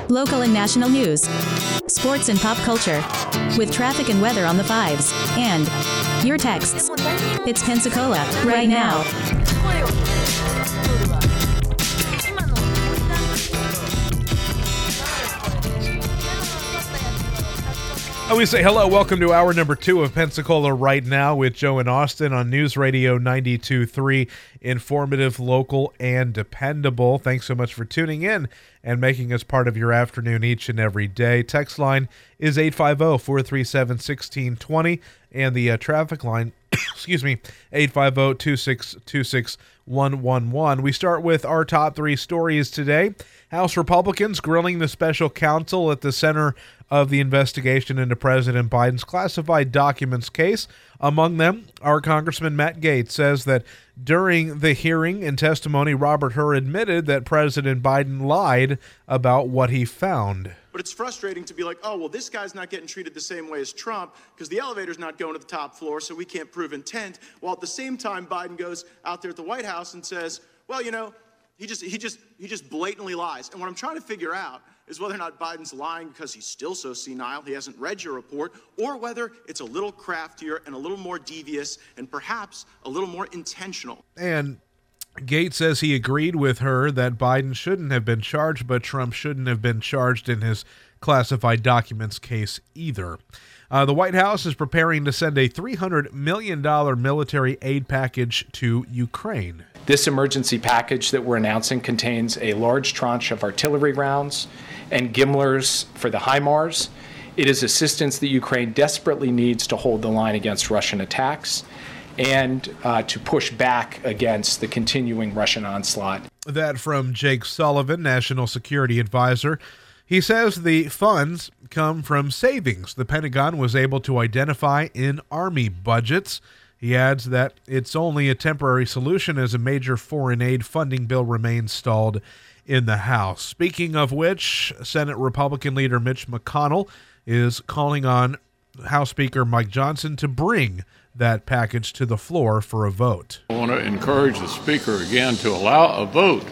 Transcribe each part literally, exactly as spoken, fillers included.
local and national news, sports and pop culture, with traffic and weather on the fives, and your texts. It's Pensacola, right now. And we say hello, welcome to hour number two of Pensacola Right Now with Joe and Austin on News Radio ninety-two point three, informative, local, and dependable. Thanks so much for tuning in and making us part of your afternoon each and every day. Text line is eight five zero, four three seven, one six two zero, and the uh, traffic line, excuse me, eight five zero, two six two six, one one one. We start with our top three stories today. House Republicans grilling the special counsel at the center of the investigation into President Biden's classified documents case. Among them, our Congressman Matt Gaetz says that during the hearing and testimony, Robert Hur admitted that President Biden lied about what he found. But it's frustrating to be like, oh, well, this guy's not getting treated the same way as Trump because the elevator's not going to the top floor, so we can't prove intent. While at the same time, Biden goes out there at the White House and says, well, you know, he just he just he just blatantly lies. And what I'm trying to figure out is whether or not Biden's lying because he's still so senile, he hasn't read your report, or whether it's a little craftier and a little more devious and perhaps a little more intentional. And Gaetz says he agreed with her that Biden shouldn't have been charged, but Trump shouldn't have been charged in his classified documents case either. Uh, the White House is preparing to send a three hundred million dollars military aid package to Ukraine. This emergency package that we're announcing contains a large tranche of artillery rounds and Gimlers for the HIMARS. It is assistance that Ukraine desperately needs to hold the line against Russian attacks and uh, to push back against the continuing Russian onslaught. That from Jake Sullivan, National Security Advisor. He says the funds come from savings the Pentagon was able to identify in Army budgets. He adds that it's only a temporary solution as a major foreign aid funding bill remains stalled in the House. Speaking of which, Senate Republican leader Mitch McConnell is calling on House Speaker Mike Johnson to bring that package to the floor for a vote. I want to encourage the Speaker again to allow a vote,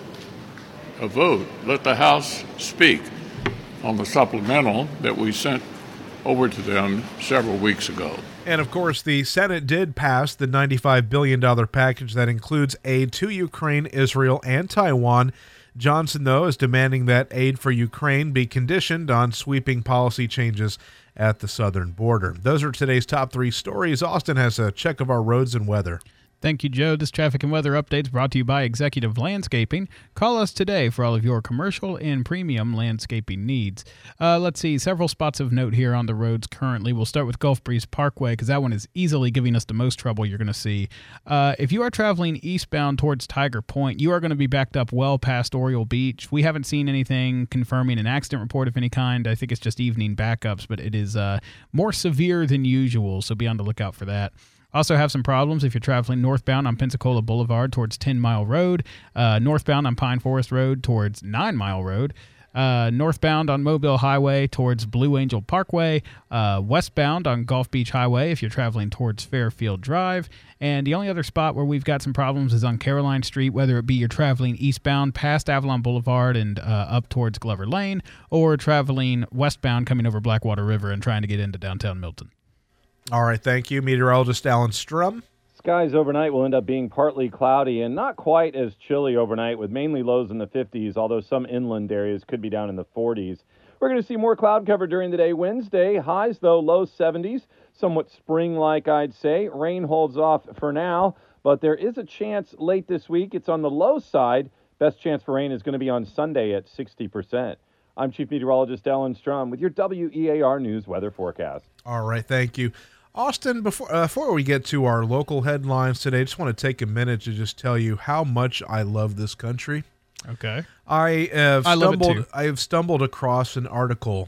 a vote. Let the House speak on the supplemental that we sent over to them several weeks ago. And, of course, the Senate did pass the ninety-five billion dollars package that includes aid to Ukraine, Israel, and Taiwan. Johnson, though, is demanding that aid for Ukraine be conditioned on sweeping policy changes at the southern border. Those are today's top three stories. Austin has a check of our roads and weather. Thank you, Joe. This traffic and weather update is brought to you by Executive Landscaping. Call us today for all of your commercial and premium landscaping needs. Uh, let's see, several spots of note here on the roads currently. We'll start with Gulf Breeze Parkway because that one is easily giving us the most trouble you're going to see. Uh, if you are traveling eastbound towards Tiger Point, you are going to be backed up well past Oriole Beach. We haven't seen anything confirming an accident report of any kind. I think it's just evening backups, but it is uh, more severe than usual, so be on the lookout for that. Also have some problems if you're traveling northbound on Pensacola Boulevard towards ten mile Road, uh, northbound on Pine Forest Road towards nine mile Road, uh, northbound on Mobile Highway towards Blue Angel Parkway, uh, westbound on Gulf Beach Highway if you're traveling towards Fairfield Drive, and the only other spot where we've got some problems is on Caroline Street, whether it be you're traveling eastbound past Avalon Boulevard and uh, up towards Glover Lane, or traveling westbound coming over Blackwater River and trying to get into downtown Milton. All right, thank you. Meteorologist Alan Strum. Skies overnight will end up being partly cloudy and not quite as chilly overnight, with mainly lows in the fifties, although some inland areas could be down in the forties. We're going to see more cloud cover during the day Wednesday. Highs, though, low seventies, somewhat spring-like, I'd say. Rain holds off for now, but there is a chance late this week. It's on the low side. Best chance for rain is going to be on Sunday at sixty percent. I'm Chief Meteorologist Alan Strum with your W E A R News weather forecast. All right, thank you. Austin, before uh, before we get to our local headlines today, I just want to take a minute to just tell you how much I love this country. Okay. I have I love stumbled it too. I have stumbled across an article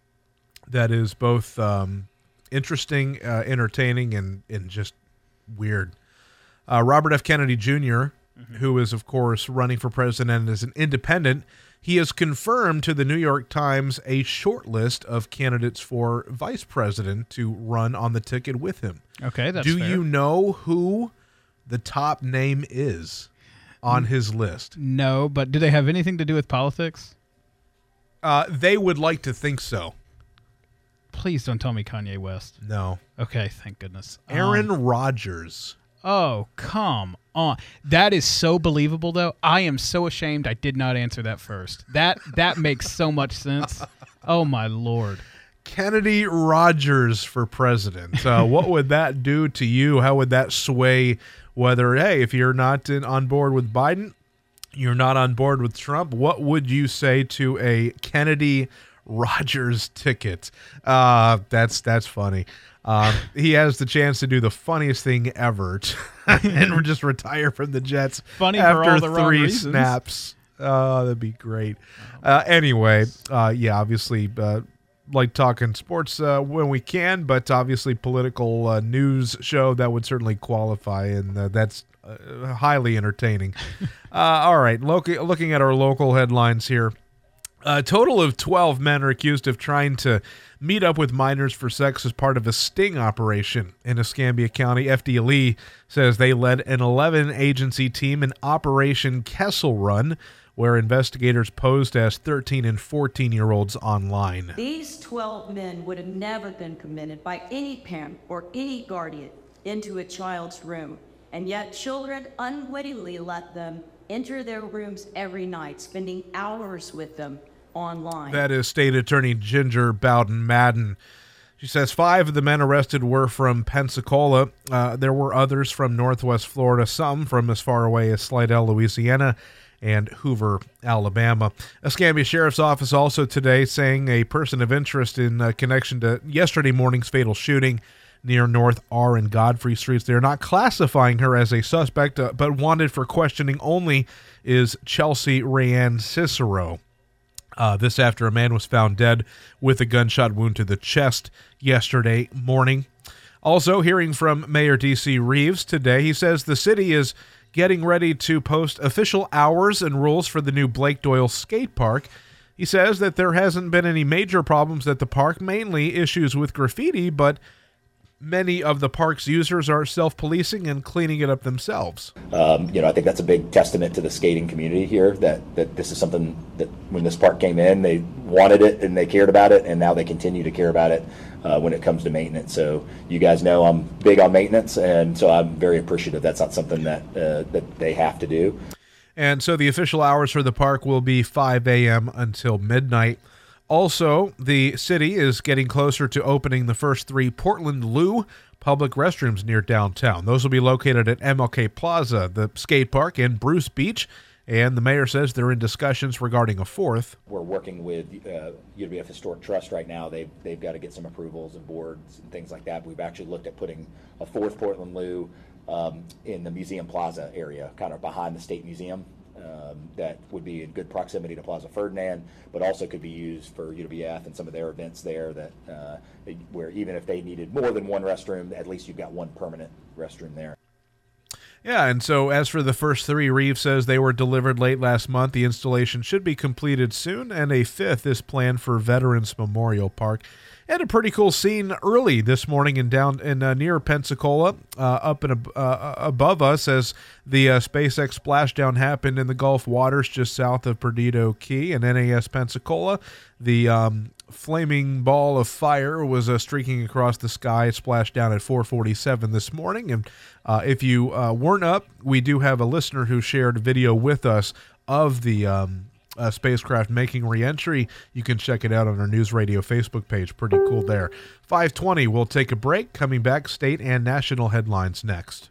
that is both um, interesting, uh, entertaining, and, and just weird. Uh, Robert F. Kennedy Junior, mm-hmm. who is, of course, running for president as an independent, he has confirmed to the New York Times a short list of candidates for vice president to run on the ticket with him. Okay, that's Do fair. you know who the top name is on his list? No, but do they have anything to do with politics? Uh, they would like to think so. Please don't tell me Kanye West. No. Okay, thank goodness. Aaron Um, Rodgers. oh, come on. That is so believable, though. I am so ashamed I did not answer that first. That that makes so much sense. Oh, my Lord. Kennedy Rogers for president. Uh, what would that do to you? How would that sway whether, hey, if you're not in, on board with Biden, you're not on board with Trump, what would you say to a Kennedy Rogers ticket? Uh, that's that's funny. Um, he has the chance to do the funniest thing ever and just retire from the Jets Funny for after all the wrong three reasons. snaps. Oh, that'd be great. Uh, anyway, uh, yeah, obviously, uh, like talking sports uh, when we can, but obviously political uh, news show that would certainly qualify, and uh, that's uh, highly entertaining. uh, all right, loca- looking at our local headlines here. A total of twelve men are accused of trying to meet up with minors for sex as part of a sting operation in Escambia County. F D L E says they led an eleven-agency team in Operation Kessel Run, where investigators posed as thirteen and fourteen-year-olds online. These twelve men would have never been committed by any parent or any guardian into a child's room, and yet children unwittingly let them enter their rooms every night, spending hours with them online. That is State Attorney Ginger Bowden Madden. She says five of the men arrested were from Pensacola. Uh, there were others from Northwest Florida, some from as far away as Slidell, Louisiana, and Hoover, Alabama. Escambia Sheriff's Office also today saying a person of interest in uh, connection to yesterday morning's fatal shooting near North R and Godfrey Streets. They're not classifying her as a suspect, uh, but wanted for questioning only is Chelsea Rayanne Cicero. Uh, this after a man was found dead with a gunshot wound to the chest yesterday morning. Also, hearing from Mayor D C Reeves today, he says the city is getting ready to post official hours and rules for the new Blake Doyle skate park. He says that there hasn't been any major problems at the park, mainly issues with graffiti, but many of the park's users are self-policing and cleaning it up themselves. Um, you know, I think that's a big testament to the skating community here, that, that this is something that when this park came in, they wanted it and they cared about it, and now they continue to care about it uh, when it comes to maintenance. So you guys know I'm big on maintenance, and so I'm very appreciative that's not something that uh, that they have to do. And so the official hours for the park will be five a.m. until midnight. Also, the city is getting closer to opening the first three Portland Loo public restrooms near downtown. Those will be located at M L K Plaza, the skate park, and Bruce Beach. And the mayor says they're in discussions regarding a fourth. We're working with uh, U W F Historic Trust right now. They've, they've got to get some approvals and boards and things like that. We've actually looked at putting a fourth Portland Loo um, in the Museum Plaza area, kind of behind the State Museum. Um, that would be in good proximity to Plaza Ferdinand, but also could be used for U W F and some of their events there, that uh, where even if they needed more than one restroom, at least you've got one permanent restroom there. Yeah, and so as for the first three, Reeves says they were delivered late last month. The installation should be completed soon, and a fifth is planned for Veterans Memorial Park. And a pretty cool scene early this morning in down in uh, near Pensacola, uh, up and uh, above us, as the uh, SpaceX splashdown happened in the Gulf waters just south of Perdido Key and N A S Pensacola. The um, flaming ball of fire was uh, streaking across the sky. It splashed down at four forty-seven this morning. And uh, if you uh, weren't up, we do have a listener who shared a video with us of the um, Uh, spacecraft making re-entry. You can check it out on our News Radio Facebook page. Pretty cool there. five twenty, we'll take a break. Coming back, state and national headlines next.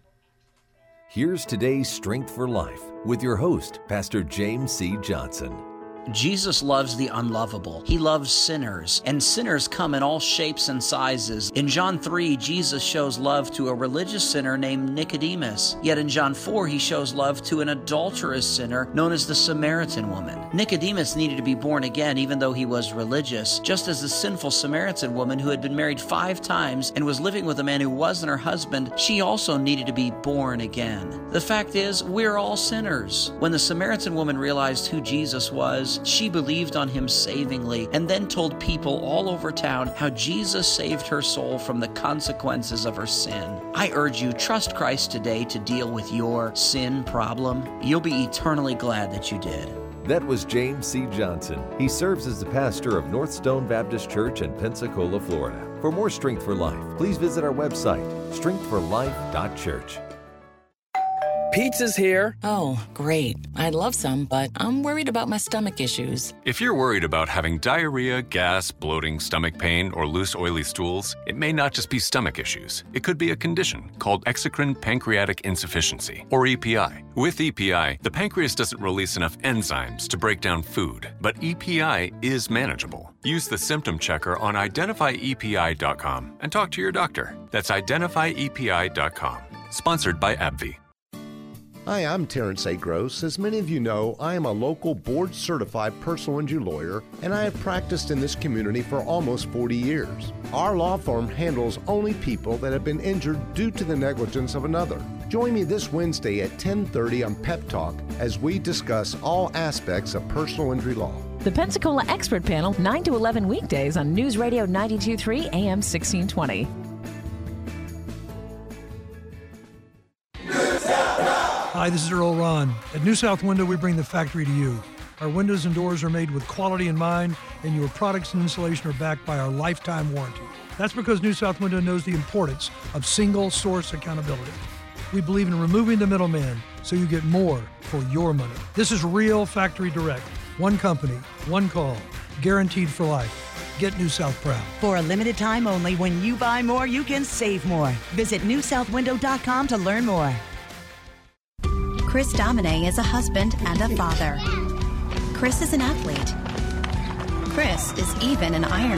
Here's today's Strength for Life with your host, Pastor James C. Johnson. Jesus loves the unlovable. He loves sinners, and sinners come in all shapes and sizes. In John three, Jesus shows love to a religious sinner named Nicodemus. Yet in John four, he shows love to an adulterous sinner known as the Samaritan woman. Nicodemus needed to be born again even though he was religious, just as the sinful Samaritan woman who had been married five times and was living with a man who wasn't her husband, she also needed to be born again. The fact is, we're all sinners. When the Samaritan woman realized who Jesus was, she believed on him savingly and then told people all over town how Jesus saved her soul from the consequences of her sin. I urge you, trust Christ today to deal with your sin problem. You'll be eternally glad that you did. That was James C. Johnson. He serves as the pastor of North Stone Baptist Church in Pensacola, Florida. For more Strength for Life, please visit our website, strength for life dot church. Pizza's here. Oh, great. I'd love some, but I'm worried about my stomach issues. If you're worried about having diarrhea, gas, bloating, stomach pain, or loose, oily stools, it may not just be stomach issues. It could be a condition called exocrine pancreatic insufficiency, or E P I. With E P I, the pancreas doesn't release enough enzymes to break down food, but E P I is manageable. Use the symptom checker on identify E P I dot com and talk to your doctor. That's identify E P I dot com. Sponsored by AbbVie. Hi, I'm Terrence A. Gross. As many of you know, I am a local board-certified personal injury lawyer, and I have practiced in this community for almost forty years. Our law firm handles only people that have been injured due to the negligence of another. Join me this Wednesday at ten thirty on Pep Talk as we discuss all aspects of personal injury law. The Pensacola Expert Panel, nine to eleven weekdays on News Radio ninety-two point three A M sixteen twenty. Hi, this is Earl Ron. At New South Window, we bring the factory to you. Our windows and doors are made with quality in mind, and your products and installation are backed by our lifetime warranty. That's because New South Window knows the importance of single source accountability. We believe in removing the middleman so you get more for your money. This is real factory direct. One company, one call, guaranteed for life. Get New South proud. For a limited time only, when you buy more, you can save more. Visit new south window dot com to learn more. Chris Domine is a husband and a father. Chris is an athlete. Chris is even an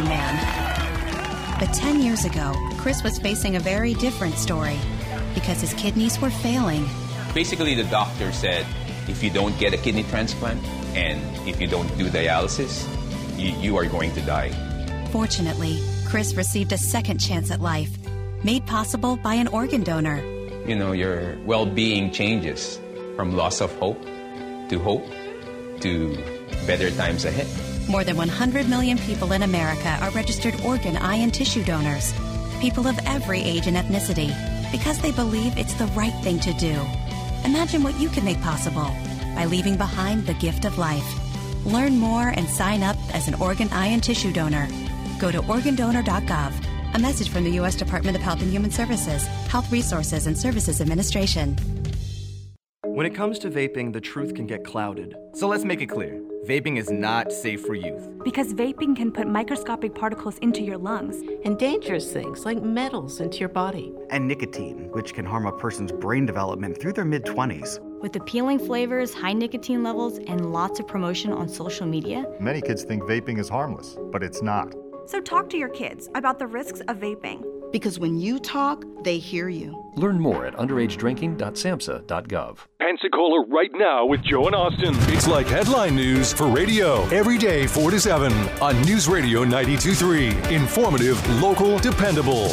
Ironman. But ten years ago, Chris was facing a very different story because his kidneys were failing. Basically, the doctor said, if you don't get a kidney transplant and if you don't do dialysis, you, you are going to die. Fortunately, Chris received a second chance at life, made possible by an organ donor. You know, your well-being changes from loss of hope to hope to better times ahead. More than one hundred million people in America are registered organ, eye, and tissue donors. People of every age and ethnicity, because they believe it's the right thing to do. Imagine what you can make possible by leaving behind the gift of life. Learn more and sign up as an organ, eye, and tissue donor. Go to organ donor dot gov. A message from the U S Department of Health and Human Services, Health Resources and Services Administration. When it comes to vaping, the truth can get clouded. So let's make it clear. Vaping is not safe for youth. Because vaping can put microscopic particles into your lungs. And dangerous things like metals into your body. And nicotine, which can harm a person's brain development through their mid-twenties. With appealing flavors, high nicotine levels, and lots of promotion on social media. Many kids think vaping is harmless, but it's not. So talk to your kids about the risks of vaping. Because when you talk, they hear you. Learn more at underage drinking dot samhsa dot gov. Pensacola right now with Joe and Austin. It's like headline news for radio. Every day, four to seven on News Radio ninety-two point three. Informative, local, dependable.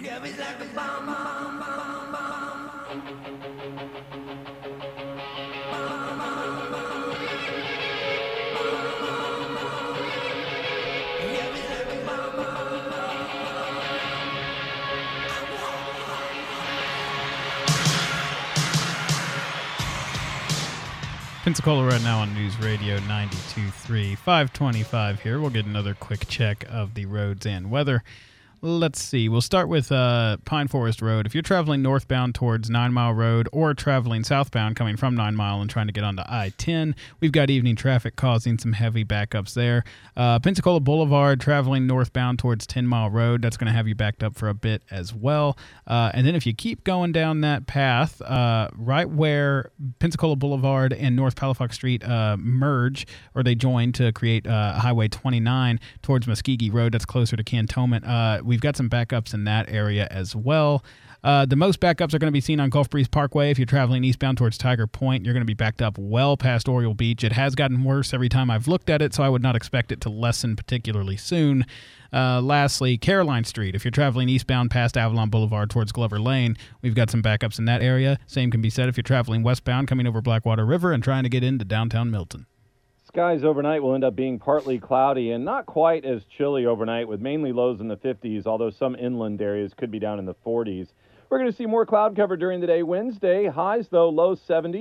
Pensacola right now on News Radio ninety-two point three, five twenty-five here. We'll get another quick check of the roads and weather. Let's see. We'll start with uh, Pine Forest Road. If you're traveling northbound towards Nine Mile Road or traveling southbound coming from Nine Mile and trying to get onto I ten, we've got evening traffic causing some heavy backups there. Uh, Pensacola Boulevard traveling northbound towards Ten Mile Road, that's going to have you backed up for a bit as well. Uh, and then if you keep going down that path, uh, right where Pensacola Boulevard and North Palafox Street uh, merge, or they join to create uh, Highway twenty-nine towards Muskegee Road, that's closer to Cantonment, uh, we've got some backups in that area as well. Uh, the most backups are going to be seen on Gulf Breeze Parkway. If you're traveling eastbound towards Tiger Point, you're going to be backed up well past Oriole Beach. It has gotten worse every time I've looked at it, so I would not expect it to lessen particularly soon. Uh, lastly, Caroline Street. If you're traveling eastbound past Avalon Boulevard towards Glover Lane, we've got some backups in that area. Same can be said if you're traveling westbound coming over Blackwater River and trying to get into downtown Milton. Skies overnight will end up being partly cloudy and not quite as chilly overnight, with mainly lows in the fifties, although some inland areas could be down in the forties. We're going to see more cloud cover during the day Wednesday. Highs, though, low seventies.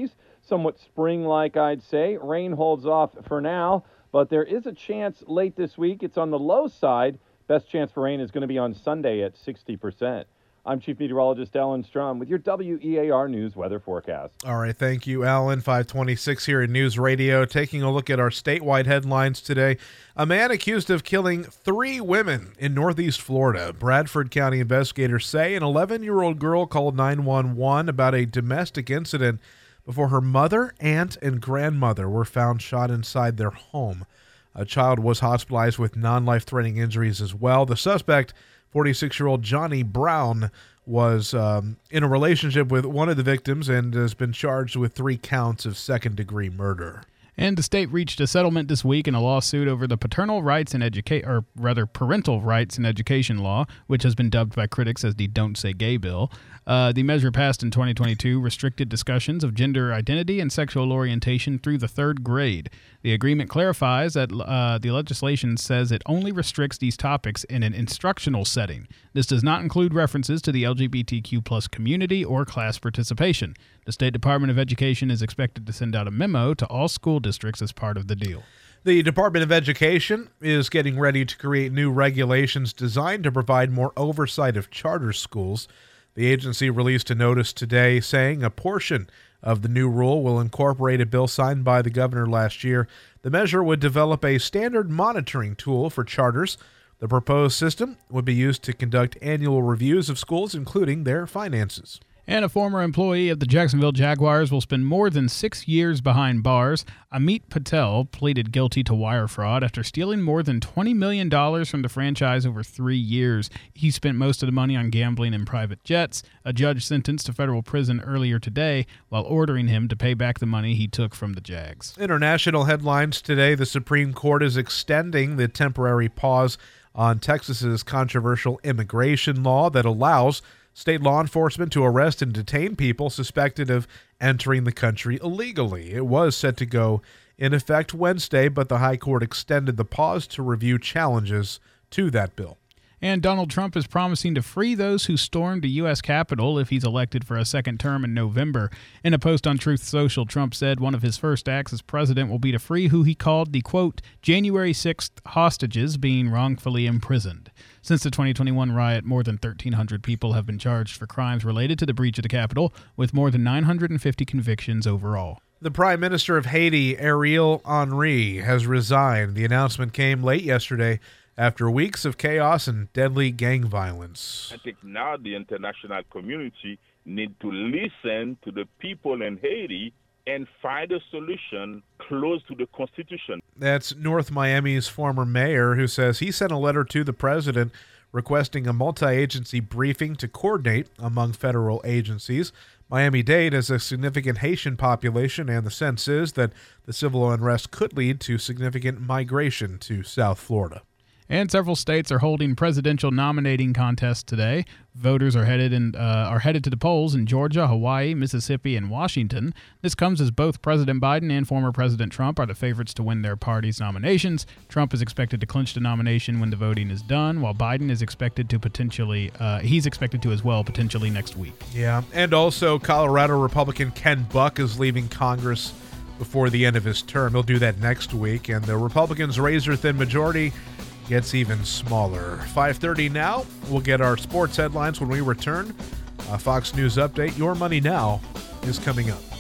somewhat spring-like, I'd say. Rain holds off for now, but there is a chance late this week. It's on the low side. Best chance for rain is going to be on Sunday at sixty percent. I'm Chief Meteorologist Alan Strum with your W E A R News weather forecast. All right, thank you, Alan. five twenty-six here in News Radio. Taking a look at our statewide headlines today. A man accused of killing three women in northeast Florida. Bradford County investigators say an eleven-year-old girl called nine one one about a domestic incident before her mother, aunt, and grandmother were found shot inside their home. A child was hospitalized with non-life-threatening injuries as well. The suspect, forty-six-year-old Johnny Brown, was um, in a relationship with one of the victims and has been charged with three counts of second-degree murder. And the state reached a settlement this week in a lawsuit over the paternal rights and educa- or rather parental rights and education law, which has been dubbed by critics as the Don't Say Gay bill. Uh, the measure passed in twenty twenty-two restricted discussions of gender identity and sexual orientation through the third grade. The agreement clarifies that uh, the legislation says it only restricts these topics in an instructional setting. This does not include references to the L G B T Q plus community or class participation. The State Department of Education is expected to send out a memo to all school districts as part of the deal. The Department of Education is getting ready to create new regulations designed to provide more oversight of charter schools. The agency released a notice today saying a portion of the new rule will incorporate a bill signed by the governor last year. The measure would develop a standard monitoring tool for charters. The proposed system would be used to conduct annual reviews of schools, including their finances. And a former employee of the Jacksonville Jaguars will spend more than six years behind bars. Amit Patel pleaded guilty to wire fraud after stealing more than twenty million dollars from the franchise over three years. He spent most of the money on gambling and private jets. A judge sentenced to federal prison earlier today while ordering him to pay back the money he took from the Jags. International headlines today. The Supreme Court is extending the temporary pause on Texas's controversial immigration law that allows state law enforcement to arrest and detain people suspected of entering the country illegally. It was set to go in effect Wednesday, but the High Court extended the pause to review challenges to that bill. And Donald Trump is promising to free those who stormed the U S Capitol if he's elected for a second term in November. In a post on Truth Social, Trump said one of his first acts as president will be to free who he called the, quote, January sixth hostages being wrongfully imprisoned. Since the twenty twenty-one riot, more than thirteen hundred people have been charged for crimes related to the breach of the Capitol, with more than nine hundred fifty convictions overall. The Prime Minister of Haiti, Ariel Henry, has resigned. The announcement came late yesterday after weeks of chaos and deadly gang violence. I think now the international community need to listen to the people in Haiti and find a solution close to the Constitution. That's North Miami's former mayor, who says he sent a letter to the president requesting a multi-agency briefing to coordinate among federal agencies. Miami-Dade has a significant Haitian population, and the sense is that the civil unrest could lead to significant migration to South Florida. And several states are holding presidential nominating contests today. Voters are headed in, uh, are headed to the polls in Georgia, Hawaii, Mississippi, and Washington. This comes as both President Biden and former President Trump are the favorites to win their party's nominations. Trump is expected to clinch the nomination when the voting is done, while Biden is expected to potentially, uh, he's expected to as well, potentially next week. Yeah, and also Colorado Republican Ken Buck is leaving Congress before the end of his term. He'll do that next week, and the Republicans' razor-thin majority gets even smaller. five thirty now. We'll get our sports headlines when we return. Uh, Fox News Update. Your Money Now is coming up.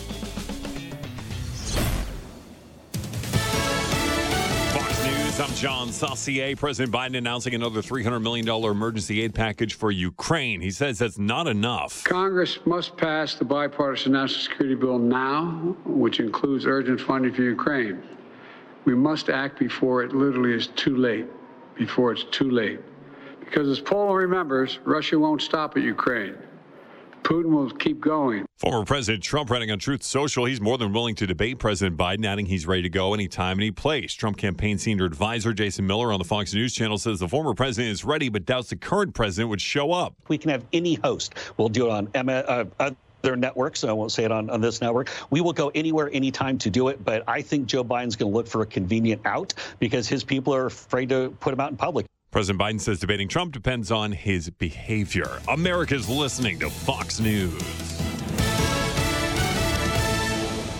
Fox News, I'm John Saucier. President Biden announcing another three hundred million dollars emergency aid package for Ukraine. He says that's not enough. Congress must pass the bipartisan national security bill now, which includes urgent funding for Ukraine. We must act before it literally is too late, before it's too late. Because as Poland remembers, Russia won't stop at Ukraine. Putin will keep going. Former President Trump writing on Truth Social, he's more than willing to debate President Biden, adding he's ready to go anytime, any place. Trump campaign senior advisor Jason Miller on the Fox News channel says the former president is ready, but doubts the current president would show up. We can have any host. We'll do it on uh, uh, other networks, so I won't say it on, on this network. We will go anywhere, anytime to do it, but I think Joe Biden's going to look for a convenient out because his people are afraid to put him out in public. President Biden says debating Trump depends on his behavior. America's listening to Fox News.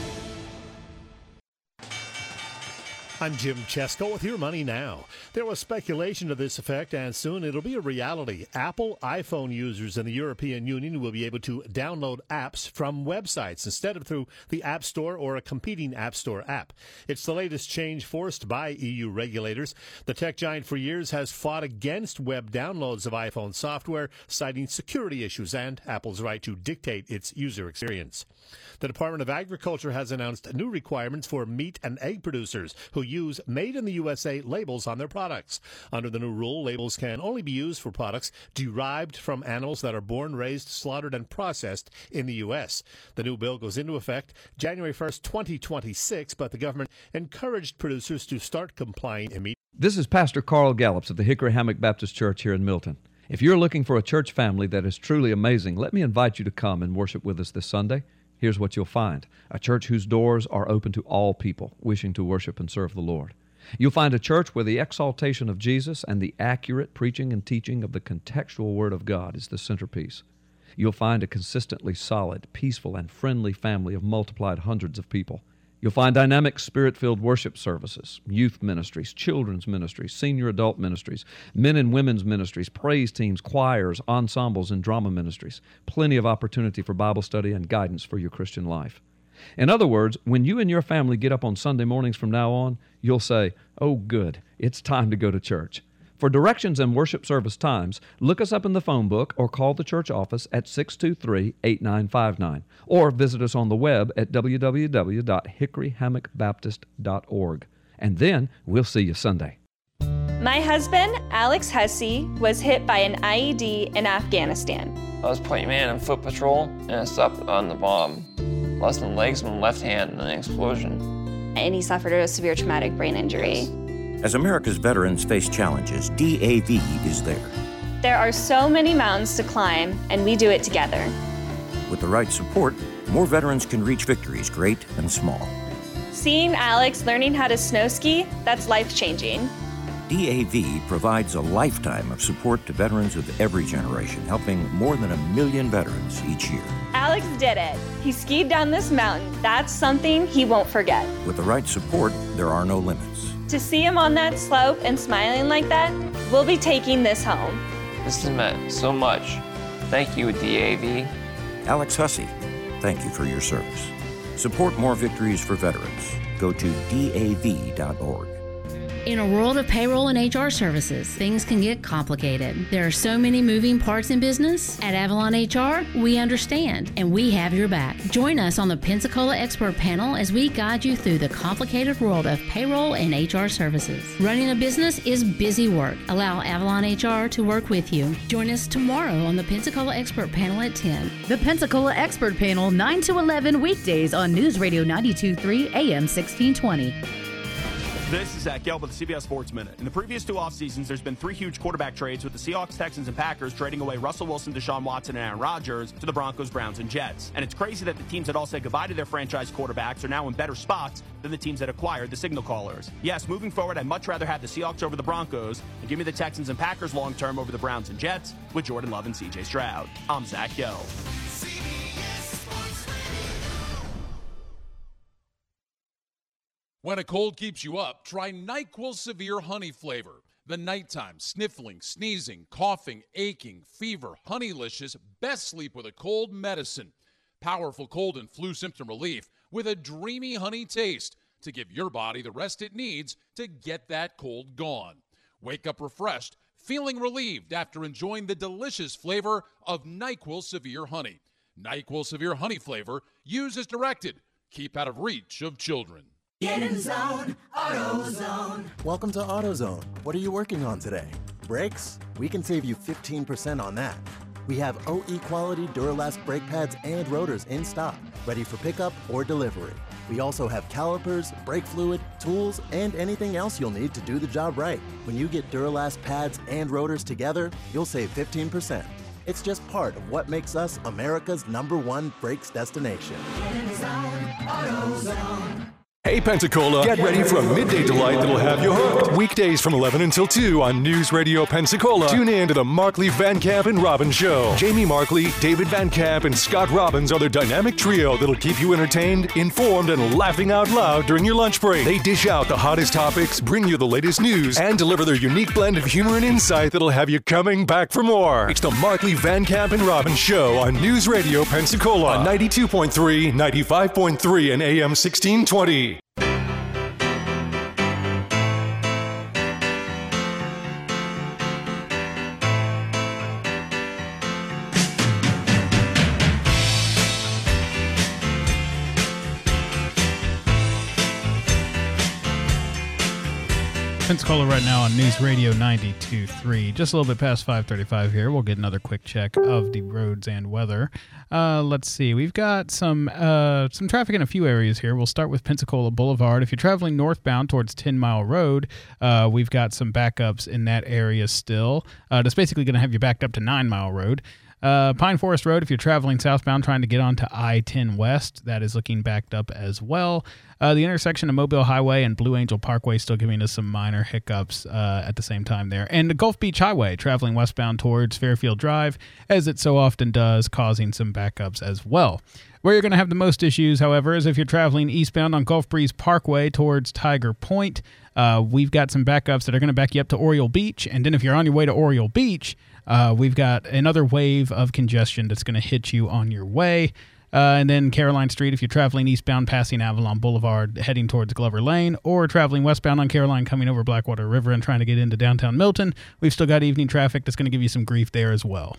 I'm Jim Chesko with your Money Now. There was speculation to this effect, and soon it'll be a reality. Apple iPhone users in the European Union will be able to download apps from websites instead of through the App Store or a competing App Store app. It's the latest change forced by E U regulators. The tech giant for years has fought against web downloads of iPhone software, citing security issues and Apple's right to dictate its user experience. The Department of Agriculture has announced new requirements for meat and egg producers who use Made in the U S A labels on their products. Under the new rule, labels can only be used for products derived from animals that are born, raised, slaughtered, and processed in the U S. The new bill goes into effect January first, twenty twenty-six, but the government encouraged producers to start complying immediately. This is Pastor Carl Gallups of the Hickory Hammock Baptist Church here in Milton. If you're looking for a church family that is truly amazing, let me invite you to come and worship with us this Sunday. Here's what you'll find: a church whose doors are open to all people wishing to worship and serve the Lord. You'll find a church where the exaltation of Jesus and the accurate preaching and teaching of the contextual Word of God is the centerpiece. You'll find a consistently solid, peaceful, and friendly family of multiplied hundreds of people. You'll find dynamic, spirit-filled worship services, youth ministries, children's ministries, senior adult ministries, men and women's ministries, praise teams, choirs, ensembles, and drama ministries. Plenty of opportunity for Bible study and guidance for your Christian life. In other words, when you and your family get up on Sunday mornings from now on, you'll say, "Oh, good, it's time to go to church." For directions and worship service times, look us up in the phone book or call the church office at six two three, eight nine five nine or visit us on the web at w w w dot hickory hammock baptist dot org. And then we'll see you Sunday. My husband, Alex Hussey, was hit by an I E D in Afghanistan. I was point man on foot patrol and I stepped on the bomb. Lost my legs and my left hand in an explosion. And he suffered a severe traumatic brain injury. As America's veterans face challenges, D A V is there. There are so many mountains to climb, and we do it together. With the right support, more veterans can reach victories, great and small. Seeing Alex learning how to snow ski, that's life-changing. D A V provides a lifetime of support to veterans of every generation, helping more than a million veterans each year. Alex did it. He skied down this mountain. That's something he won't forget. With the right support, there are no limits. To see him on that slope and smiling like that, we'll be taking this home. This has meant so much. Thank you, D A V. Alex Hussey, thank you for your service. Support more victories for veterans. Go to D A V dot org. In a world of payroll and H R services, things can get complicated. There are so many moving parts in business. At Avalon H R, we understand, and we have your back. Join us on the Pensacola Expert Panel as we guide you through the complicated world of payroll and H R services. Running a business is busy work. Allow Avalon H R to work with you. Join us tomorrow on the Pensacola Expert Panel at ten. The Pensacola Expert Panel, nine to eleven weekdays on News Radio ninety-two point three A M sixteen twenty. This is Zach Gelb with the C B S Sports Minute. In the previous two off seasons, there's been three huge quarterback trades, with the Seahawks, Texans, and Packers trading away Russell Wilson, Deshaun Watson, and Aaron Rodgers to the Broncos, Browns, and Jets. And it's crazy that the teams that all said goodbye to their franchise quarterbacks are now in better spots than the teams that acquired the signal callers. Yes, moving forward, I'd much rather have the Seahawks over the Broncos and give me the Texans and Packers long-term over the Browns and Jets with Jordan Love and C J Stroud. I'm Zach Gelb. When a cold keeps you up, try NyQuil Severe Honey Flavor. The nighttime, sniffling, sneezing, coughing, aching, fever, Honeylicious, best sleep with a cold medicine. Powerful cold and flu symptom relief with a dreamy honey taste to give your body the rest it needs to get that cold gone. Wake up refreshed, feeling relieved after enjoying the delicious flavor of NyQuil Severe Honey. NyQuil Severe Honey Flavor, use as directed. Keep out of reach of children. Get in the zone, AutoZone. Welcome to AutoZone. What are you working on today? Brakes? We can save you fifteen percent on that. We have O E quality Duralast brake pads and rotors in stock, ready for pickup or delivery. We also have calipers, brake fluid, tools, and anything else you'll need to do the job right. When you get Duralast pads and rotors together, you'll save fifteen percent. It's just part of what makes us America's number one brakes destination. Get in the zone, AutoZone. Hey Pensacola, get ready for a midday delight that'll have you hooked. Weekdays from eleven until two on News Radio Pensacola. Tune in to the Markley, Van Camp, and Robbins Show. Jamie Markley, David Van Camp, and Scott Robbins are their dynamic trio that'll keep you entertained, informed, and laughing out loud during your lunch break. They dish out the hottest topics, bring you the latest news, and deliver their unique blend of humor and insight that'll have you coming back for more. It's the Markley, Van Camp, and Robbins Show on News Radio Pensacola on ninety-two point three, ninety-five point three, and A M sixteen twenty. Pensacola right now on News Radio ninety-two point three. Just a little bit past five thirty-five here. We'll get another quick check of the roads and weather. Uh, let's see. We've got some uh, some traffic in a few areas here. We'll start with Pensacola Boulevard. If you're traveling northbound towards ten Mile Road, uh, we've got some backups in that area still. Uh, that's basically going to have you backed up to nine Mile Road. Uh, Pine Forest Road, if you're traveling southbound trying to get onto I ten West, that is looking backed up as well. Uh, the intersection of Mobile Highway and Blue Angel Parkway still giving us some minor hiccups uh, at the same time there. And the Gulf Beach Highway, traveling westbound towards Fairfield Drive, as it so often does, causing some backups as well. Where you're going to have the most issues, however, is if you're traveling eastbound on Gulf Breeze Parkway towards Tiger Point. Uh, we've got some backups that are going to back you up to Oriole Beach. And then if you're on your way to Oriole Beach, uh, we've got another wave of congestion that's going to hit you on your way. Uh, and then Caroline Street, if you're traveling eastbound passing Avalon Boulevard heading towards Glover Lane, or traveling westbound on Caroline coming over Blackwater River and trying to get into downtown Milton, we've still got evening traffic that's going to give you some grief there as well.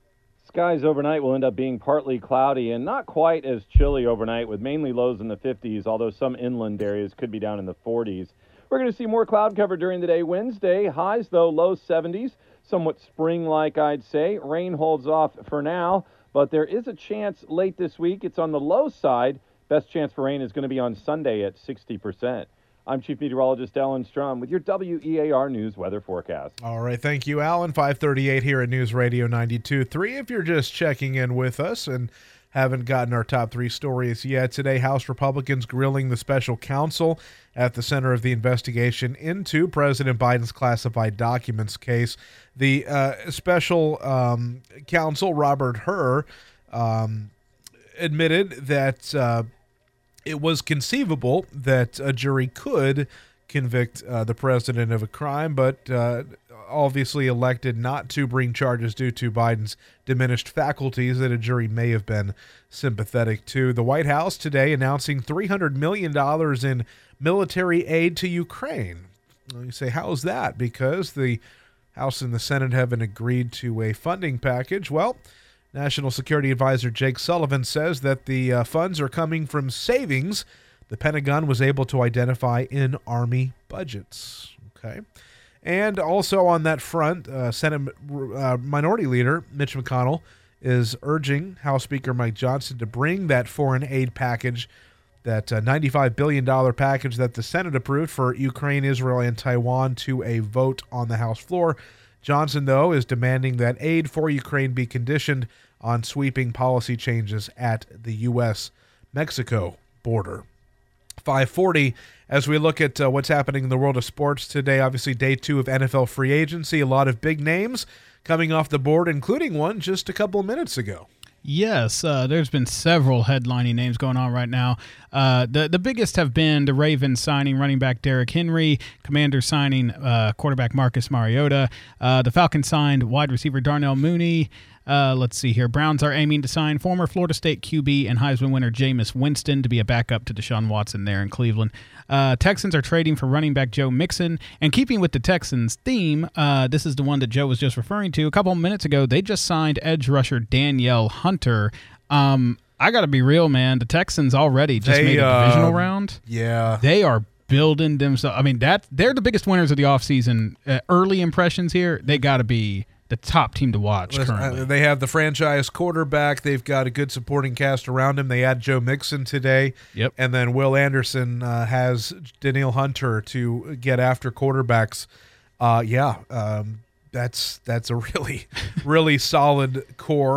Skies overnight will end up being partly cloudy and not quite as chilly overnight, with mainly lows in the fifties, although some inland areas could be down in the forties. We're going to see more cloud cover during the day Wednesday. Highs, though, low seventies, somewhat spring-like, I'd say. Rain holds off for now, but there is a chance late this week. It's on the low side. Best chance for rain is going to be on Sunday at sixty percent. I'm Chief Meteorologist Alan Strum with your W E A R News weather forecast. All right, thank you, Alan. five thirty-eight here at News Radio ninety-two point three. If you're just checking in with us and haven't gotten our top three stories yet, today House Republicans grilling the special counsel at the center of the investigation into President Biden's classified documents case. The uh, special um, counsel, Robert Hur, um, admitted that uh, it was conceivable that a jury could convict uh, the president of a crime, but uh, obviously elected not to bring charges due to Biden's diminished faculties that a jury may have been sympathetic to. The White House today announcing three hundred million dollars in military aid to Ukraine. You say, how is that? Because the House and the Senate haven't agreed to a funding package. Well, National Security Advisor Jake Sullivan says that the uh, funds are coming from savings the Pentagon was able to identify in Army budgets. Okay. And also on that front, uh, Senate uh, Minority Leader Mitch McConnell is urging House Speaker Mike Johnson to bring that foreign aid package, that uh, ninety-five billion dollars package that the Senate approved for Ukraine, Israel, and Taiwan, to a vote on the House floor. Johnson, though, is demanding that aid for Ukraine be conditioned on sweeping policy changes at the U S Mexico border. five forty, as we look at uh, what's happening in the world of sports today, obviously day two of N F L free agency, a lot of big names coming off the board, including one just a couple of minutes ago. Yes, uh, there's been several headlining names going on right now. Uh, the the biggest have been the Ravens signing running back Derrick Henry, Commanders signing uh, quarterback Marcus Mariota, uh, the Falcons signed wide receiver Darnell Mooney. Uh, let's see here. Browns are aiming to sign former Florida State Q B and Heisman winner Jameis Winston to be a backup to Deshaun Watson there in Cleveland. Uh, Texans are trading for running back Joe Mixon. And keeping with the Texans theme, uh, this is the one that Joe was just referring to. A couple of minutes ago, they just signed edge rusher Danielle Hunter. Um, I got to be real, man. The Texans already just they, made a divisional uh, round. Yeah. They are building themselves. I mean, that they're the biggest winners of the offseason. Uh, early impressions here, they got to be the top team to watch Listen, currently. Uh, they have the franchise quarterback. They've got a good supporting cast around him. They add Joe Mixon today. Yep. And then Will Anderson uh, has Danielle Hunter to get after quarterbacks. Uh, yeah, um, that's that's a really, really solid core.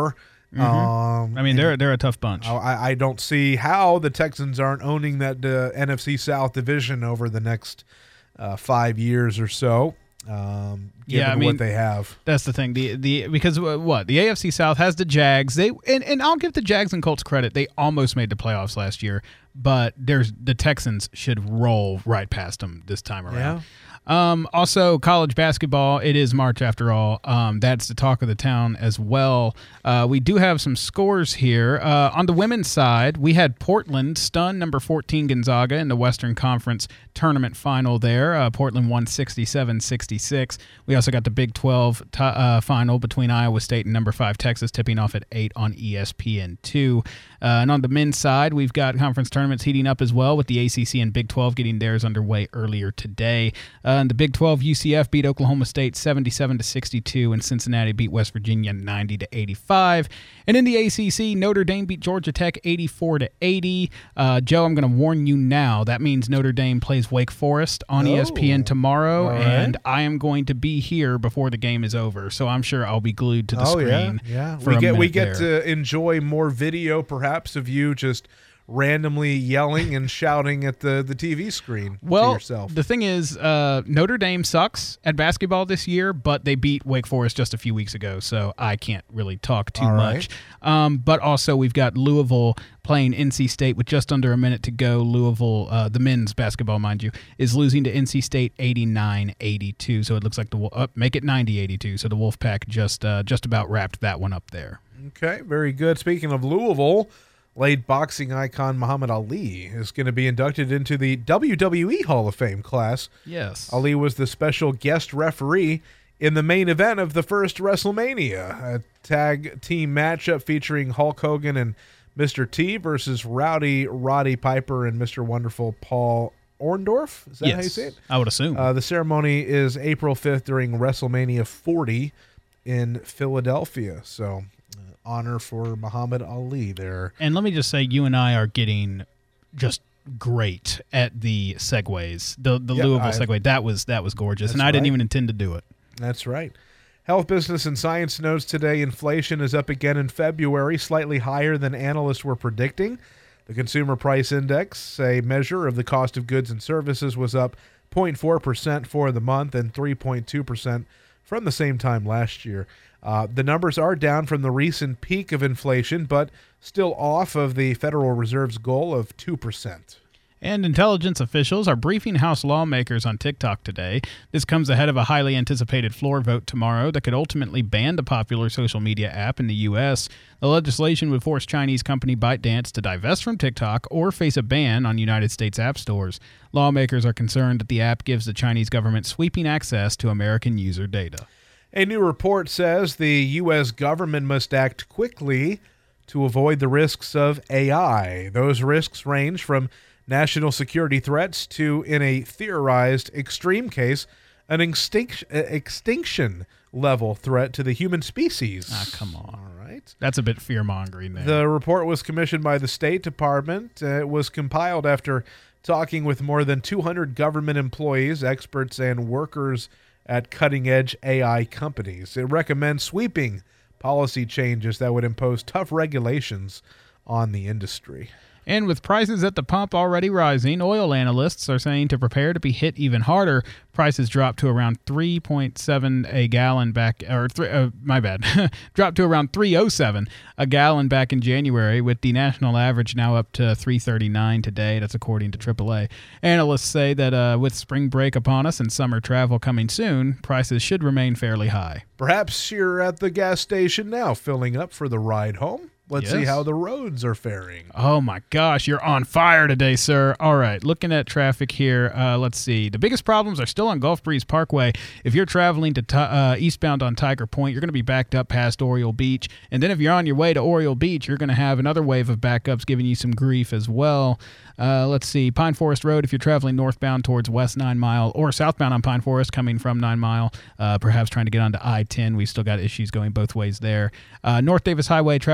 Mm-hmm. Um, I mean, they're they're a tough bunch. I, I don't see how the Texans aren't owning that uh, N F C South division over the next uh, five years or so. Um, given yeah, I mean, what they have. That's the thing. The the because uh, what the A F C South has the Jags. They and, and I'll give the Jags and Colts credit. They almost made the playoffs last year, but there's the Texans should roll right past them this time around. Yeah. Um, also, college basketball. It is March after all. Um, that's the talk of the town as well. Uh, we do have some scores here. Uh, on the women's side, we had Portland stun number fourteen Gonzaga in the Western Conference tournament final there. Uh, Portland won sixty-seven sixty-six. We also got the Big twelve t- uh, final between Iowa State and number five Texas tipping off at eight on E S P N two. Uh, and on the men's side, we've got conference tournaments heating up as well with the A C C and Big twelve getting theirs underway earlier today. Uh, in the Big twelve, U C F beat Oklahoma State seventy-seven to sixty-two, and Cincinnati beat West Virginia ninety to eighty-five. And in the A C C, Notre Dame beat Georgia Tech eighty-four to eighty. Uh, Joe, I'm going to warn you now. That means Notre Dame plays Wake Forest on Oh. E S P N tomorrow, All right. and I am going to be here before the game is over. So I'm sure I'll be glued to the oh screen. yeah, yeah. For We a get we minute get there. to enjoy more video, perhaps, of you just randomly yelling and shouting at the, the T V screen to Well, yourself. the thing is, uh, Notre Dame sucks at basketball this year, but they beat Wake Forest just a few weeks ago, so I can't really talk too All much. right. Um, but also, we've got Louisville playing N C State with just under a minute to go. Louisville, uh, the men's basketball, mind you, is losing to N C State eighty-nine eighty-two, so it looks like the Wo- uh, make it ninety eighty-two. So the Wolfpack just uh, just about wrapped that one up there. Okay, very good. Speaking of Louisville, late boxing icon Muhammad Ali is going to be inducted into the W W E Hall of Fame class. Yes. Ali was the special guest referee in the main event of the first WrestleMania, a tag team matchup featuring Hulk Hogan and Mister T versus Rowdy Roddy Piper and Mister Wonderful Paul Orndorff. Is that yes, how you say it? I would assume. Uh, the ceremony is April fifth during WrestleMania forty in Philadelphia. So, uh, honor for Muhammad Ali there. And let me just say, you and I are getting just great at the segues. The the Yeah, Louisville I- segue, that was that was gorgeous, That's and I didn't right. even intend to do it. That's right. Health, Business, and Science notes today inflation is up again in February, slightly higher than analysts were predicting. The Consumer Price Index, a measure of the cost of goods and services, was up zero point four percent for the month and three point two percent from the same time last year. Uh, the numbers are down from the recent peak of inflation, but still off of the Federal Reserve's goal of two percent. And intelligence officials are briefing House lawmakers on TikTok today. This comes ahead of a highly anticipated floor vote tomorrow that could ultimately ban the popular social media app in the U S. The legislation would force Chinese company ByteDance to divest from TikTok or face a ban on United States app stores. Lawmakers are concerned that the app gives the Chinese government sweeping access to American user data. A new report says the U S government must act quickly to avoid the risks of A I. Those risks range from national security threats to, in a theorized extreme case, an extinction, extinction level threat to the human species. Ah, come on. All right. That's a bit fear-mongering there. The report was commissioned by the State Department. Uh, it was compiled after talking with more than two hundred government employees, experts, and workers at cutting-edge A I companies. It recommends sweeping policy changes that would impose tough regulations on the industry. And with prices at the pump already rising, oil analysts are saying to prepare to be hit even harder. Prices dropped to around three point seven a gallon back, or three, uh, my bad, dropped to around three oh seven a gallon back in January, with the national average now up to three thirty-nine today. That's according to triple A. Analysts say that uh, with spring break upon us and summer travel coming soon, prices should remain fairly high. Perhaps you're at the gas station now, filling up for the ride home. Let's see Yes. how the roads are faring. Oh my gosh, you're on fire today, sir. All right, looking at traffic here, uh, let's see. The biggest problems are still on Gulf Breeze Parkway. If you're traveling to ti- uh, eastbound on Tiger Point, you're going to be backed up past Oriole Beach. And then if you're on your way to Oriole Beach, you're going to have another wave of backups giving you some grief as well. Uh, let's see, Pine Forest Road, if you're traveling northbound towards West Nine Mile or southbound on Pine Forest coming from Nine Mile, uh, perhaps trying to get onto I ten. We've still got issues going both ways there. Uh, North Davis Highway, traveling north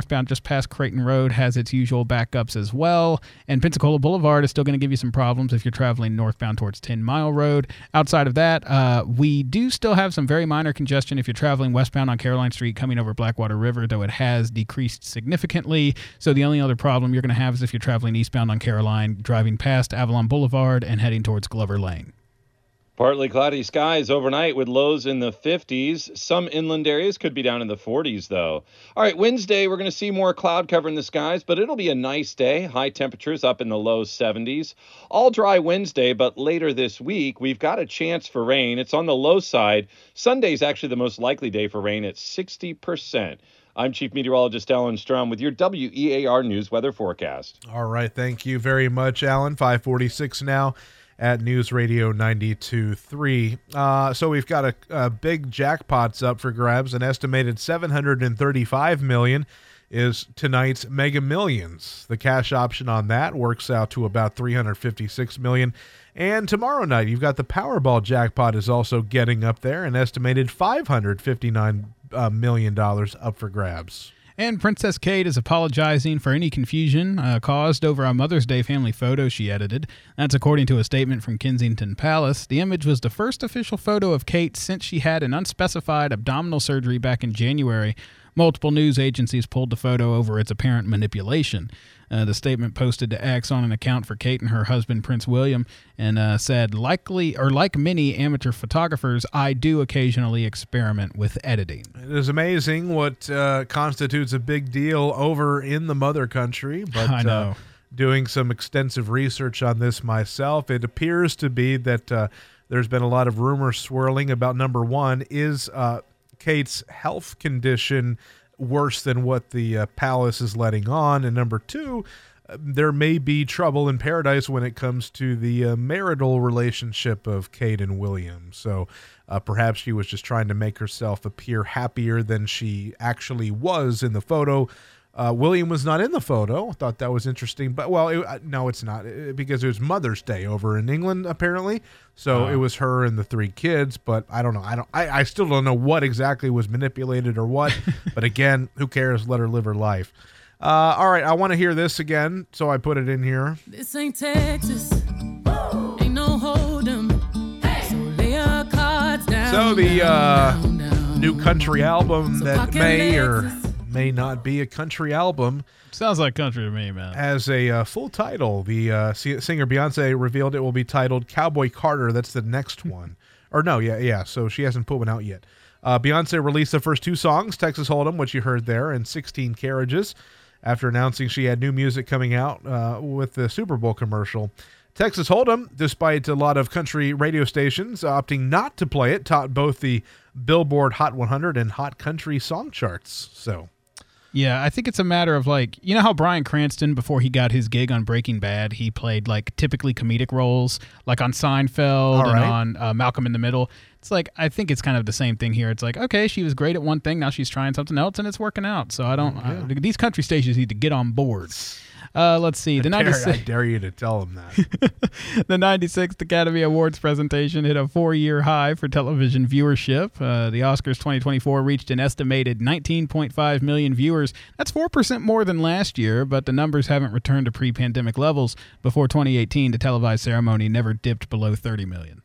northbound just past Creighton Road has its usual backups as well. And Pensacola Boulevard is still going to give you some problems if you're traveling northbound towards ten Mile Road. Outside of that, uh, we do still have some very minor congestion if you're traveling westbound on Caroline Street coming over Blackwater River, though it has decreased significantly. So the only other problem you're going to have is if you're traveling eastbound on Caroline, driving past Avalon Boulevard and heading towards Glover Lane. Partly cloudy skies overnight with lows in the fifties. Some inland areas could be down in the forties, though. All right, Wednesday, we're going to see more cloud cover in the skies, but it'll be a nice day. High temperatures up in the low seventies. All dry Wednesday, but later this week, we've got a chance for rain. It's on the low side. Sunday's actually the most likely day for rain at sixty percent. I'm Chief Meteorologist Alan Strum with your W E A R News weather forecast. All right, thank you very much, Alan. five forty-six now at News Radio ninety-two point three. Uh, so we've got a, a big jackpots up for grabs. An estimated seven hundred thirty-five million dollars is tonight's Mega Millions. The cash option on that works out to about three hundred fifty-six million dollars. And tomorrow night, you've got the Powerball jackpot is also getting up there, an estimated five hundred fifty-nine million dollars up for grabs. And Princess Kate is apologizing for any confusion uh, caused over a Mother's Day family photo she edited. That's according to a statement from Kensington Palace. The image was the first official photo of Kate since she had an unspecified abdominal surgery back in January. Multiple news agencies pulled the photo over its apparent manipulation. Uh, the statement posted to X on an account for Kate and her husband, Prince William, and uh, said, likely, or like many amateur photographers, I do occasionally experiment with editing. It is amazing what uh, constitutes a big deal over in the mother country, but I know. Uh, doing some extensive research on this myself, it appears to be that uh, there's been a lot of rumors swirling about, number one, is uh, Kate's health condition worse than what the uh, palace is letting on, and number two, uh, there may be trouble in paradise when it comes to the uh, marital relationship of Kate and William. So uh, perhaps she was just trying to make herself appear happier than she actually was in the photo. Uh, William was not in the photo. I thought that was interesting, but well, it, uh, no, it's not, it, because it was Mother's Day over in England apparently. So uh, it was her and the three kids, but I don't know. I don't. I, I still don't know what exactly was manipulated or what. But again, who cares? Let her live her life. Uh, all right, I want to hear this again, so I put it in here. This ain't Texas. Ain't no hold 'em. Hey. So lay your cards down. So the uh, down, down. new country album So that fucking may or Texas. may not be a country album. Sounds like country to me, man. As a uh, full title, the uh, singer Beyonce revealed it will be titled Cowboy Carter. That's the next one. Or no, yeah, yeah. So she hasn't put one out yet. Uh, Beyonce released the first two songs, Texas Hold'em, which you heard there, and sixteen Carriages, after announcing she had new music coming out uh, with the Super Bowl commercial. Texas Hold'em, despite a lot of country radio stations opting not to play it, topped both the Billboard Hot one hundred and Hot Country song charts. So... Yeah, I think it's a matter of, like, you know how Bryan Cranston, before he got his gig on Breaking Bad, he played, like, typically comedic roles, like on Seinfeld All right. and on uh, Malcolm in the Middle. It's like, I think it's kind of the same thing here. It's like, okay, she was great at one thing, now she's trying something else, and it's working out. So I don't, Yeah. I, these country stations need to get on board. Uh, let's see. The I dare, ninety-six I dare you to tell them that. The ninety-sixth Academy Awards presentation hit a four-year high for television viewership. Uh, the Oscars twenty twenty-four reached an estimated nineteen point five million viewers. That's four percent more than last year, but the numbers haven't returned to pre-pandemic levels. Before twenty eighteen, the televised ceremony never dipped below thirty million.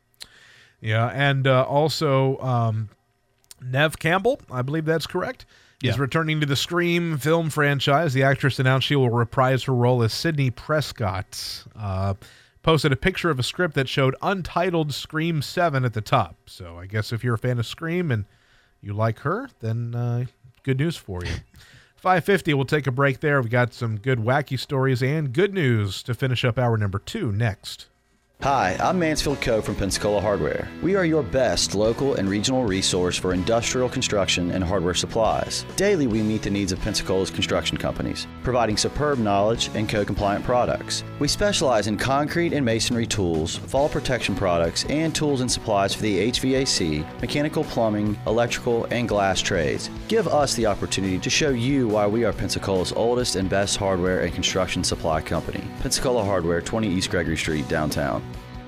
Yeah, and uh, also um, Neve Campbell, I believe that's correct, Yeah. is returning to the Scream film franchise. The actress announced she will reprise her role as Sidney Prescott. Uh, posted a picture of a script that showed untitled Scream seven at the top. So I guess if you're a fan of Scream and you like her, then uh, good news for you. five fifty, we'll take a break there. We've got some good wacky stories and good news to finish up hour number two next. Hi, I'm Mansfield Coe from Pensacola Hardware. We are your best local and regional resource for industrial construction and hardware supplies. Daily, we meet the needs of Pensacola's construction companies, providing superb knowledge and code-compliant products. We specialize in concrete and masonry tools, fall protection products, and tools and supplies for the H V A C, mechanical, plumbing, electrical, and glass trades. Give us the opportunity to show you why we are Pensacola's oldest and best hardware and construction supply company. Pensacola Hardware, twenty East Gregory Street, downtown.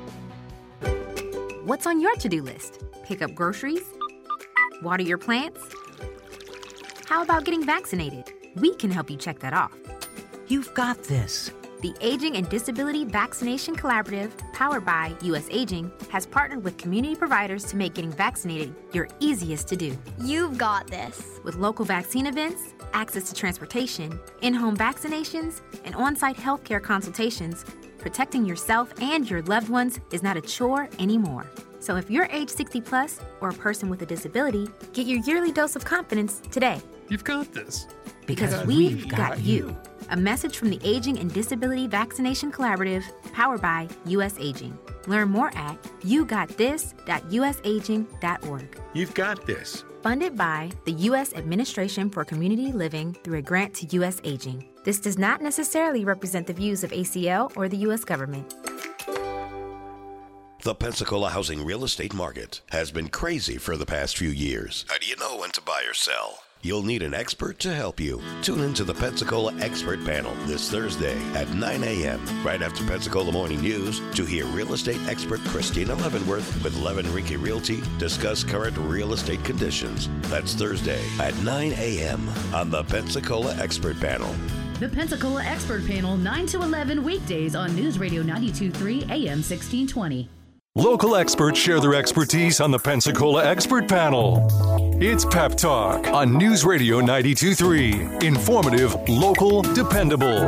What's on your to-do list? Pick up groceries? Water your plants? How about getting vaccinated? we can help you check that off. You've got this. The Aging and Disability Vaccination Collaborative, powered by U S Aging, has partnered with community providers to make getting vaccinated your easiest to do. You've got this. With local vaccine events, access to transportation, in-home vaccinations, and on-site healthcare consultations, protecting yourself and your loved ones is not a chore anymore. So if you're age sixty plus or a person with a disability, get your yearly dose of confidence today. You've got this. Because, because we've, we've got, got you. you. A message from the Aging and Disability Vaccination Collaborative, powered by U S Aging. Learn more at you got this dot u s aging dot org. You've got this. Funded by the U S Administration for Community Living through a grant to U S Aging. This does not necessarily represent the views of A C L or the U S government. The Pensacola housing real estate market has been crazy for the past few years. How do you know when to buy or sell? You'll need an expert to help you. Tune into the Pensacola Expert Panel this Thursday at nine a.m. right after Pensacola Morning News to hear real estate expert Christina Leavenworth with Leavenrinky Realty discuss current real estate conditions. That's Thursday at nine a.m. on the Pensacola Expert Panel. The Pensacola Expert Panel, nine to eleven weekdays on News Radio ninety-two point three A M sixteen twenty. Local experts share their expertise on the Pensacola Expert Panel. It's Pep Talk on News Radio ninety-two point three. Informative, local, dependable.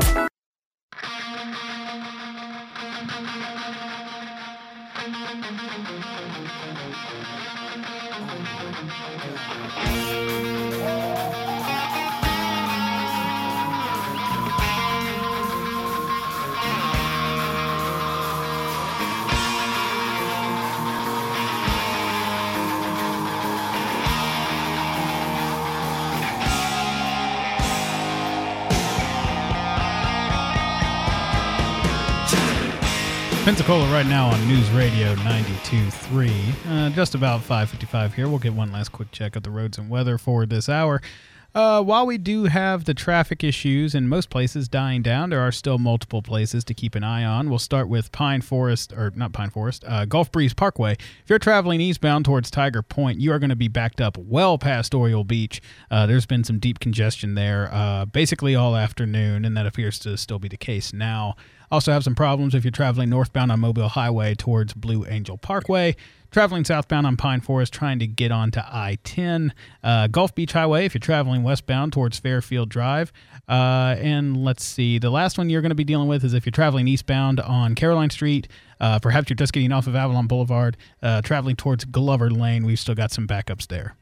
Pensacola right now on News Radio ninety-two point three. Uh, just about five fifty-five here. We'll get one last quick check of the roads and weather for this hour. Uh, while we do have the traffic issues in most places dying down, there are still multiple places to keep an eye on. We'll start with Pine Forest, or not Pine Forest, uh, Gulf Breeze Parkway. If you're traveling eastbound towards Tiger Point, you are going to be backed up well past Oriole Beach. Uh, there's been some deep congestion there uh, basically all afternoon, and that appears to still be the case now. Also have some problems if you're traveling northbound on Mobile Highway towards Blue Angel Parkway. Traveling southbound on Pine Forest, trying to get onto I ten. Uh, Gulf Beach Highway if you're traveling westbound towards Fairfield Drive. Uh, and let's see, the last one you're going to be dealing with is if you're traveling eastbound on Caroline Street. Uh, perhaps you're just getting off of Avalon Boulevard, uh, traveling towards Glover Lane. We've still got some backups there.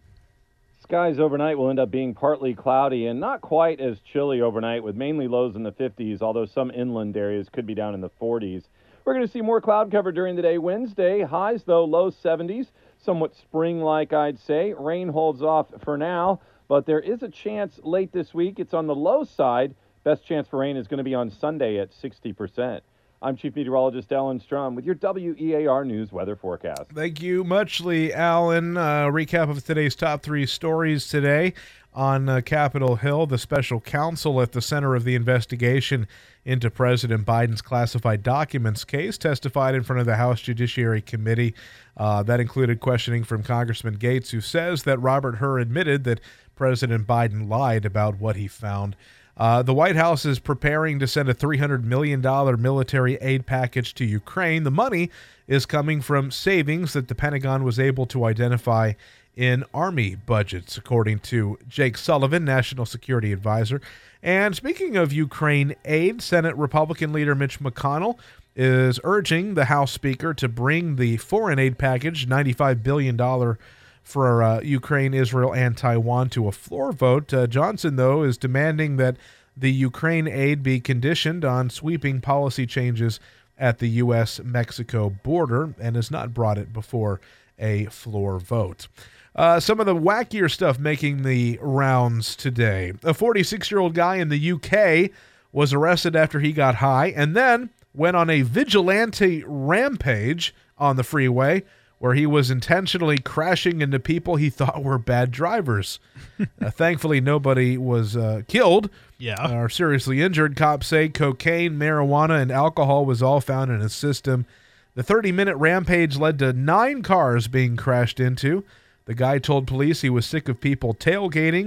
Skies overnight will end up being partly cloudy and not quite as chilly overnight, with mainly lows in the fifties, although some inland areas could be down in the forties. We're going to see more cloud cover during the day Wednesday. Highs, though, low seventies, somewhat spring-like, I'd say. Rain holds off for now, but there is a chance late this week. It's on the low side. Best chance for rain is going to be on Sunday at sixty percent. I'm Chief Meteorologist Alan Strum with your W E A R News weather forecast. Thank you muchly, Alan. Uh, recap of today's top three stories today. On uh, Capitol Hill, the special counsel at the center of the investigation into President Biden's classified documents case testified in front of the House Judiciary Committee. Uh, that included questioning from Congressman Gates, who says that Robert Hur admitted that President Biden lied about what he found. Uh, the White House is preparing to send a three hundred million dollars military aid package to Ukraine. The money is coming from savings that the Pentagon was able to identify in Army budgets, according to Jake Sullivan, National Security Advisor. And speaking of Ukraine aid, Senate Republican leader Mitch McConnell is urging the House Speaker to bring the foreign aid package, ninety-five billion dollars for uh, Ukraine, Israel, and Taiwan, to a floor vote. Uh, Johnson, though, is demanding that the Ukraine aid be conditioned on sweeping policy changes at the U S Mexico border, and has not brought it before a floor vote. Uh, some of the wackier stuff making the rounds today. A forty-six-year-old guy in the U K was arrested after he got high and then went on a vigilante rampage on the freeway where he was intentionally crashing into people he thought were bad drivers. uh, thankfully, nobody was uh, killed yeah. or seriously injured. Cops say cocaine, marijuana, and alcohol was all found in his system. The thirty-minute rampage led to nine cars being crashed into. The guy told police he was sick of people tailgating,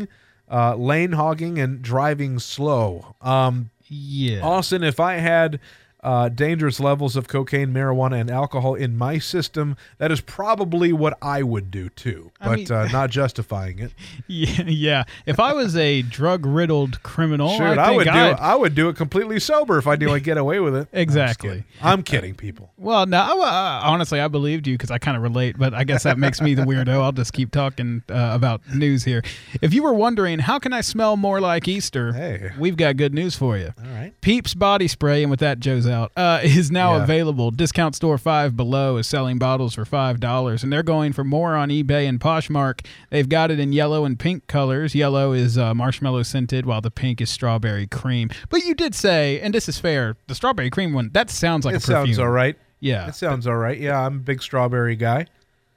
uh, lane hogging and driving slow. Um, yeah. Austin, if I had uh, dangerous levels of cocaine, marijuana, and alcohol in my system, that is probably what I would do too, I but mean- uh, not justifying it. Yeah, yeah. If I was a drug-riddled criminal, Shoot, I, I, think would do I'd, it. I would do it completely sober if I knew I'd get away with it. Exactly. I'm, just kidding. I'm kidding, people. Well, no, uh, honestly, I believed you because I kind of relate, but I guess that makes me the weirdo. I'll just keep talking uh, about news here. If you were wondering, how can I smell more like Easter? Hey. We've got good news for you. All right. Peeps Body Spray, and with that, Joe's out, uh, is now Yeah. available. Discount store Five Below is selling bottles for five dollars, and they're going for more on eBay and Poshmark. They've got it in yellow and pink colors. Yellow is uh, marshmallow scented, while the pink is strawberry cream. But you did say, and this is fair, the strawberry cream one, that sounds like It a perfume. sounds all right. Yeah. It sounds all right. Yeah, I'm a big strawberry guy.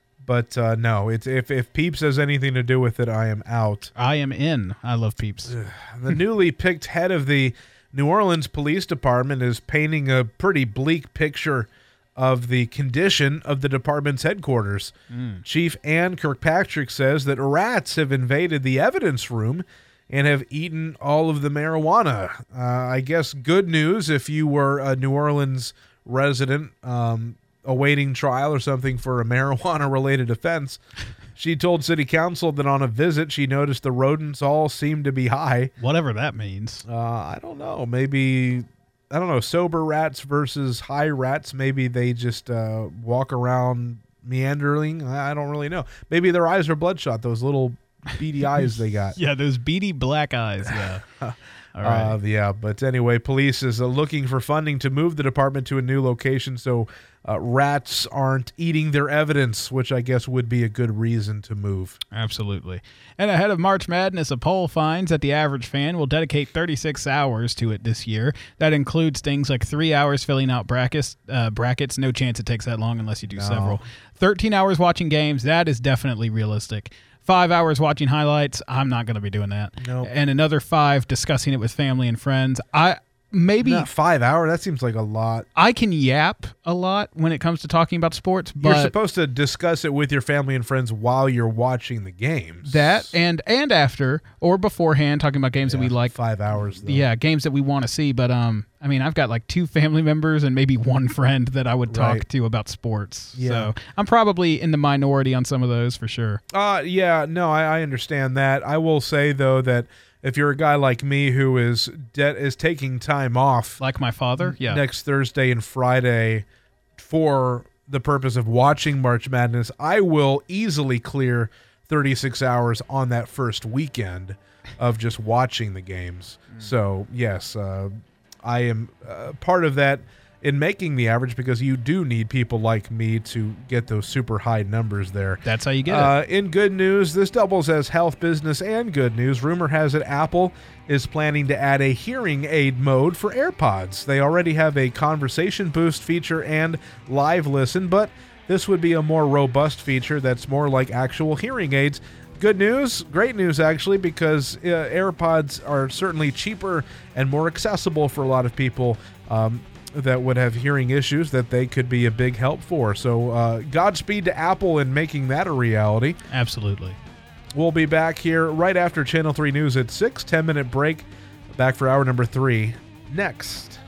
But uh, no, it's if, if Peeps has anything to do with it, I am out. I am in. I love Peeps. The newly picked head of the New Orleans Police Department is painting a pretty bleak picture of the condition of the department's headquarters. Mm. Chief Ann Kirkpatrick says that rats have invaded the evidence room and have eaten all of the marijuana. Uh, I guess good news if you were a New Orleans resident um, awaiting trial or something for a marijuana-related offense. She told city council that on a visit she noticed the rodents all seemed to be high. Whatever that means. Uh, I don't know. Maybe, I don't know, sober rats versus high rats. Maybe they just uh, walk around meandering. I I don't really know. Maybe their eyes are bloodshot, those little beady eyes they got. Yeah, those beady black eyes. Yeah. All right. Uh, yeah, but anyway, police is uh, looking for funding to move the department to a new location so uh, rats aren't eating their evidence, which I guess would be a good reason to move. Absolutely. And ahead of March Madness, a poll finds that the average fan will dedicate thirty-six hours to it this year. That includes things like three hours filling out brackets. Uh, brackets. No chance it takes that long unless you do No. several. thirteen hours watching games. That is definitely realistic. Five hours watching highlights. I'm not going to be doing that. Nope. And another five discussing it with family and friends. I maybe Not five hours. That seems like a lot. I can yap a lot when it comes to talking about sports, but You're supposed to discuss it with your family and friends while you're watching the games. that and and after or beforehand, talking about games that we like. Five hours, though. Yeah, games that we want to see. But um, I mean, I've got like two family members and maybe one friend that I would talk Right. to about sports. Yeah. So I'm probably in the minority on some of those for sure. Uh, yeah, no, I, I understand that. I will say, though, that if you're a guy like me who is de- is taking time off, like my father, yeah, next Thursday and Friday for the purpose of watching March Madness, I will easily clear thirty-six hours on that first weekend of just watching the games. So, yes, uh, I am uh, part of that in making the average because you do need people like me to get those super high numbers there. That's how you get uh, it. In good news, this doubles as health, business, and good news. Rumor has it Apple is planning to add a hearing aid mode for AirPods. They already have a conversation boost feature and live listen, but this would be a more robust feature that's more like actual hearing aids. Good news, great news actually, because uh, AirPods are certainly cheaper and more accessible for a lot of people um, that would have hearing issues that they could be a big help for. So uh, Godspeed to Apple in making that a reality. Absolutely. We'll be back here right after Channel three News at six. ten minute break. Back for hour number three next.